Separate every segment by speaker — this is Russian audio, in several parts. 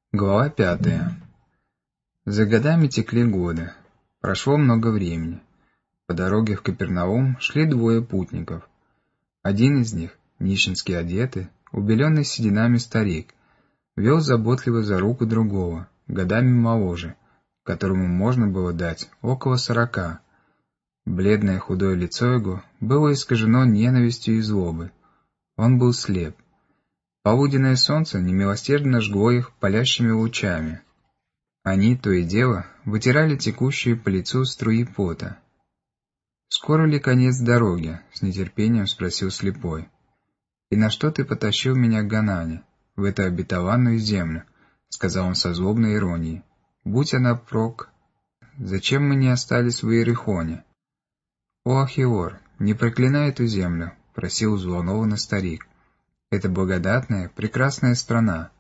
Speaker 1: Глава 5. За годами текли годы. Прошло много времени. По дороге в Капернаум шли двое путников. Один из них, нищенски одетый, убеленный сединами старик, вел заботливо за руку другого, годами моложе, которому можно было дать около 40. Бледное худое лицо его было искажено ненавистью и злобой. Он был слеп. Полуденное солнце немилосердно жгло их палящими лучами. Они, то и дело, вытирали текущие по лицу струи пота. «Скоро ли конец дороги?» — с нетерпением спросил слепой. «И на что ты потащил меня к Ганане, в эту обетованную землю?» — сказал он со злобной иронией. «Будь она прок! Зачем мы не остались в Иерихоне?» «О, Ахиор, не проклинай эту землю!» — просил взволнованно старик. «Это благодатная, прекрасная страна.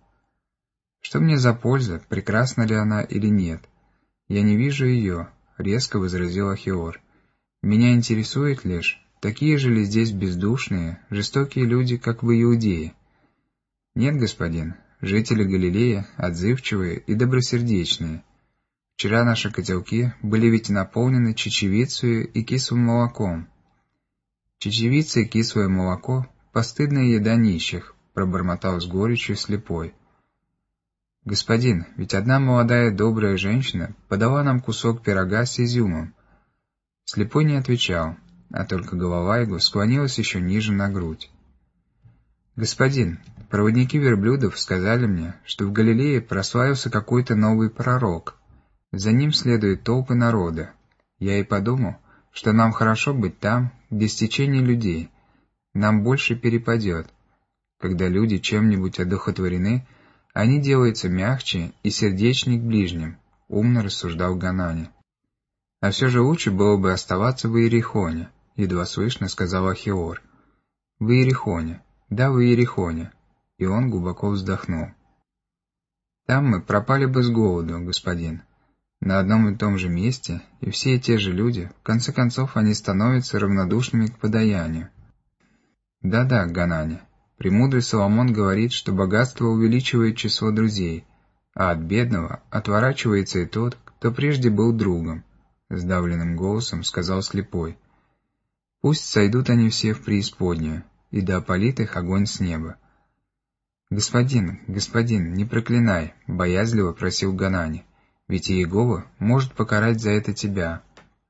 Speaker 1: Что мне за польза, прекрасна ли она или нет? Я не вижу ее», — резко возразил Ахиор. «Меня интересует лишь, такие же ли здесь бездушные, жестокие люди, как в Иудее?» «Нет, господин, жители Галилеи отзывчивые и добросердечные. Вчера наши котелки были ведь наполнены чечевицей и кислым молоком». «Чечевица и кислое молоко — постыдная еда нищих», — пробормотал с горечью слепой. «Господин, ведь одна молодая добрая женщина подала нам кусок пирога с изюмом». Слепой не отвечал, а только голова его склонилась еще ниже на грудь. «Господин, проводники верблюдов сказали мне, что в Галилее прославился какой-то новый пророк. За ним следуют толпы народа. Я и подумал, что нам хорошо быть там, где стечение людей. Нам больше перепадет. Когда люди чем-нибудь одухотворены, они делаются мягче и сердечней к ближним», — умно рассуждал Ганане. «А все же лучше было бы оставаться в Иерихоне», — едва слышно сказал Ахиор. «В Иерихоне, да, в Иерихоне», — и он глубоко вздохнул. «Там мы пропали бы с голоду, господин. На одном и том же месте, и все те же люди, в конце концов они становятся равнодушными к подаянию». «Да-да, Ганане, премудрый Соломон говорит, что богатство увеличивает число друзей, а от бедного отворачивается и тот, кто прежде был другом», — сдавленным голосом сказал слепой. «Пусть сойдут они все в преисподнюю, и да опалит их огонь с неба». «Господин, не проклинай», — боязливо просил Ганане, «ведь Иегова может покарать за это тебя».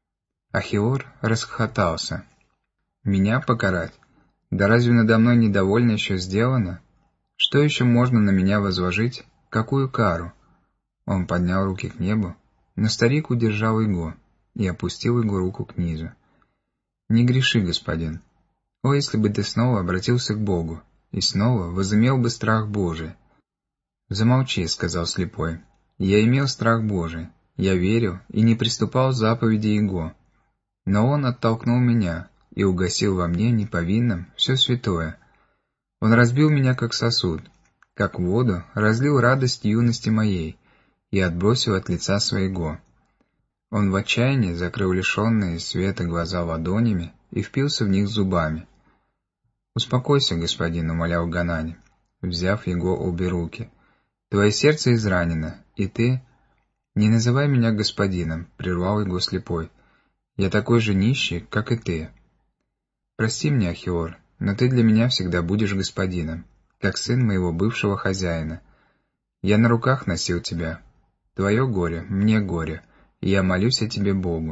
Speaker 1: Ахиор расхохотался. «Меня покарать? Да разве надо мной недовольно еще сделано? Что еще можно на меня возложить? Какую кару?» Он поднял руки к небу, но старик удержал его и опустил его руку к низу. «Не греши, господин. О, если бы ты снова обратился к Богу и снова возымел бы страх Божий!» «Замолчи», — сказал слепой. «Я имел страх Божий, я верил и не приступал к заповеди Его. Но Он оттолкнул меня и угасил во мне неповинным все святое. Он разбил меня как сосуд, как воду разлил радость юности моей и отбросил от лица своего. Он в отчаянии закрыл лишенные света глаза ладонями и впился в них зубами». «Успокойся, господин», — умолял Ганане, взяв его обе руки. «Твое сердце изранено, и ты...» «Не называй меня господином», — прервал его слепой. «Я такой же нищий, как и ты. Прости меня, Ахиор, но ты для меня всегда будешь господином, как сын моего бывшего хозяина. Я на руках носил тебя. Твое горе, мне горе, и я молюсь о тебе Богу».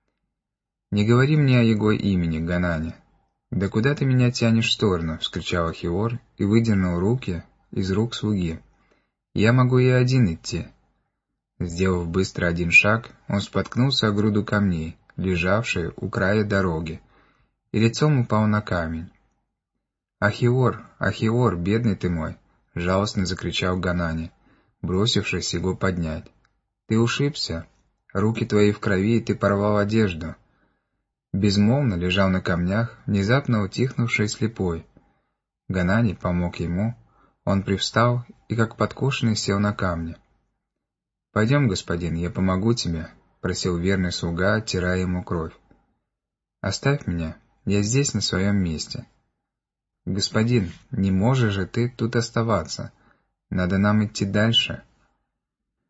Speaker 1: «Не говори мне о его имени, Ганане». «Да куда ты меня тянешь в сторону?» — вскричал Ахиор и выдернул руки из рук слуги. «Я могу и один идти». Сделав быстро один шаг, он споткнулся о груду камней, лежавшие у края дороги, и лицом упал на камень. «Ахиор, Ахиор, бедный ты мой!» — жалостно закричал Ганане, бросившись его поднять. «Ты ушибся, руки твои в крови, и ты порвал одежду». Безмолвно лежал на камнях внезапно утихнувший слепой. Ганане помог ему, он привстал и, как подкошенный, сел на камни. «Пойдем, господин, я помогу тебе», — просил верный слуга, оттирая ему кровь. «Оставь меня, я здесь на своем месте». «Господин, не можешь же ты тут оставаться. Надо нам идти дальше.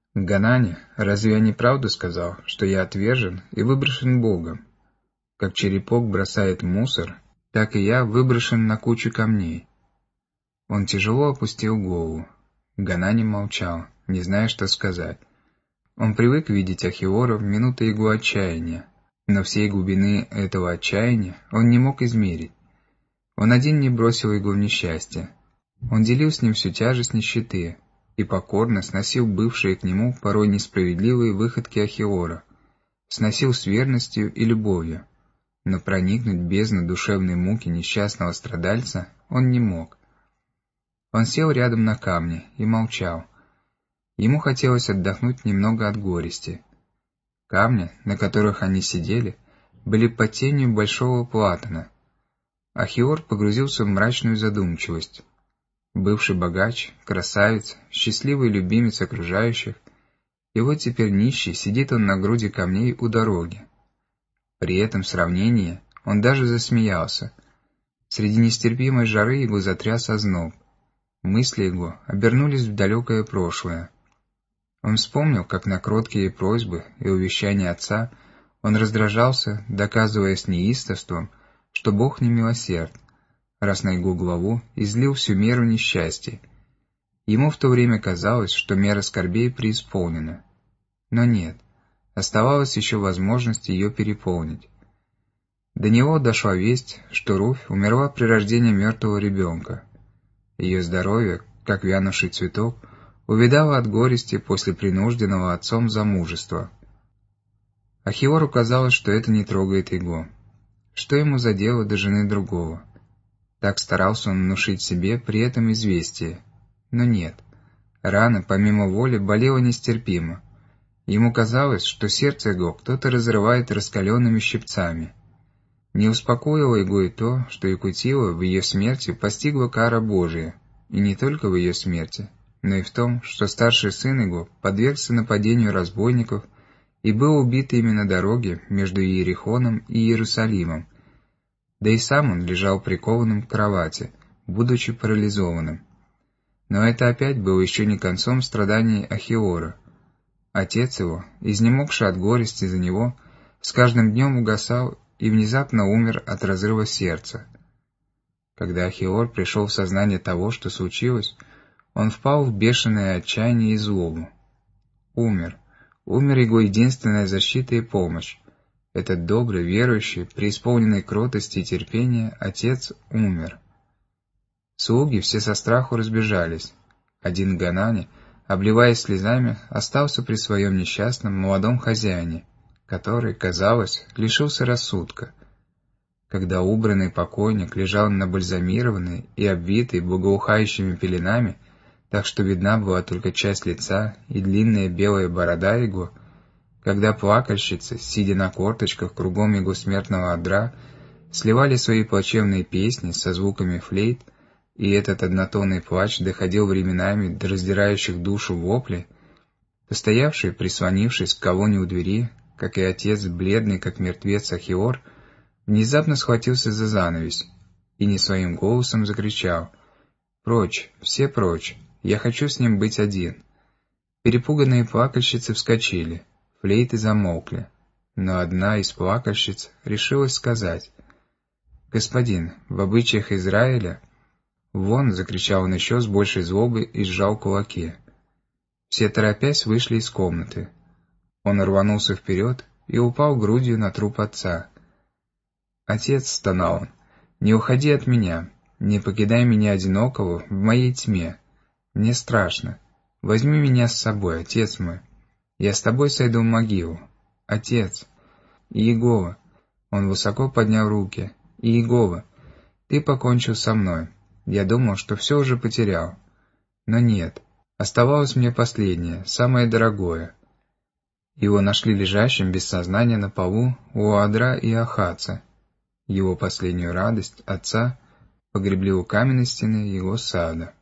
Speaker 1: Ганани, разве я не правду сказал, что я отвержен и выброшен Богом? Как черепок бросает мусор, так и я выброшен на кучу камней». Он тяжело опустил голову. Ганани молчал, не зная, что сказать. Он привык видеть Ахиора в минуты его отчаяния, но всей глубины этого отчаяния он не мог измерить. Он один не бросил его в несчастье. Он делил с ним всю тяжесть нищеты и покорно сносил бывшие к нему порой несправедливые выходки Ахиора, сносил с верностью и любовью, но проникнуть в бездну душевной муки несчастного страдальца он не мог. Он сел рядом на камне и молчал. Ему хотелось отдохнуть немного от горести. Камни, на которых они сидели, были под тенью большого платана. Ахиор погрузился в мрачную задумчивость. Бывший богач, красавец, счастливый любимец окружающих, и вот теперь нищий, сидит он на груди камней у дороги. При этом сравнении он даже засмеялся. Среди нестерпимой жары его затряс озноб. Мысли его обернулись в далекое прошлое. Он вспомнил, как на кроткие просьбы и увещания отца он раздражался, доказывая с неистовством, что Бог не милосерд, раз на его главу излил всю меру несчастья. Ему в то время казалось, что мера скорбей преисполнена. Но нет, оставалась еще возможность ее переполнить. До него дошла весть, что Руфь умерла при рождении мертвого ребенка. Ее здоровье, как вянувший цветок, увядало от горести после принужденного отцом замужества. Ахиору казалось, что это не трогает его. Что ему за дело до жены другого? Так старался он внушить себе при этом известие. Но нет. Рана, помимо воли, болела нестерпимо. Ему казалось, что сердце его кто-то разрывает раскаленными щипцами. Не успокоило его и то, что Якутилу в ее смерти постигла кара Божия, и не только в ее смерти, но и в том, что старший сын его подвергся нападению разбойников и был убит именно на дороге между Иерихоном и Иерусалимом, да и сам он лежал прикованным к кровати, будучи парализованным. Но это опять было еще не концом страданий Ахиора. Отец его, изнемогший от горести за него, с каждым днем угасал и внезапно умер от разрыва сердца. Когда Ахиор пришел в сознание того, что случилось, он впал в бешеное отчаяние и злобу. Умер его единственная защита и помощь. Этот добрый, верующий, преисполненный кротости и терпения отец умер. Слуги все со страху разбежались. Один Ганани, обливаясь слезами, остался при своем несчастном молодом хозяине, который, казалось, лишился рассудка. Когда убранный покойник лежал набальзамированный и обвитый благоухающими пеленами, так что видна была только часть лица и длинная белая борода его, когда плакальщицы, сидя на корточках кругом его смертного одра, сливали свои плачевные песни со звуками флейт, и этот однотонный плач доходил временами до раздирающих душу воплей, то стоявший, прислонившись к колонне у двери, как и отец, бледный, как мертвец Ахиор, внезапно схватился за занавесь и не своим голосом закричал: «Прочь, все прочь, я хочу с ним быть один». Перепуганные плакальщицы вскочили, флейты замолкли, но одна из плакальщиц решилась сказать: «Господин, в обычаях Израиля...» «Вон!» — закричал он еще с большей злобой и сжал кулаки. Все торопясь вышли из комнаты. Он рванулся вперед и упал грудью на труп отца. «Отец!» — стонал он. «Не уходи от меня, не покидай меня одинокого в моей тьме. Мне страшно. Возьми меня с собой, отец мой. Я с тобой сойду в могилу. Отец!» «Иегова!» — он высоко поднял руки. «Иегова, ты покончил со мной. Я думал, что все уже потерял. Но нет, оставалось мне последнее, самое дорогое». Его нашли лежащим без сознания на полу у Адра и Ахаца. Его последнюю радость, отца, погребли у каменной стены его сада.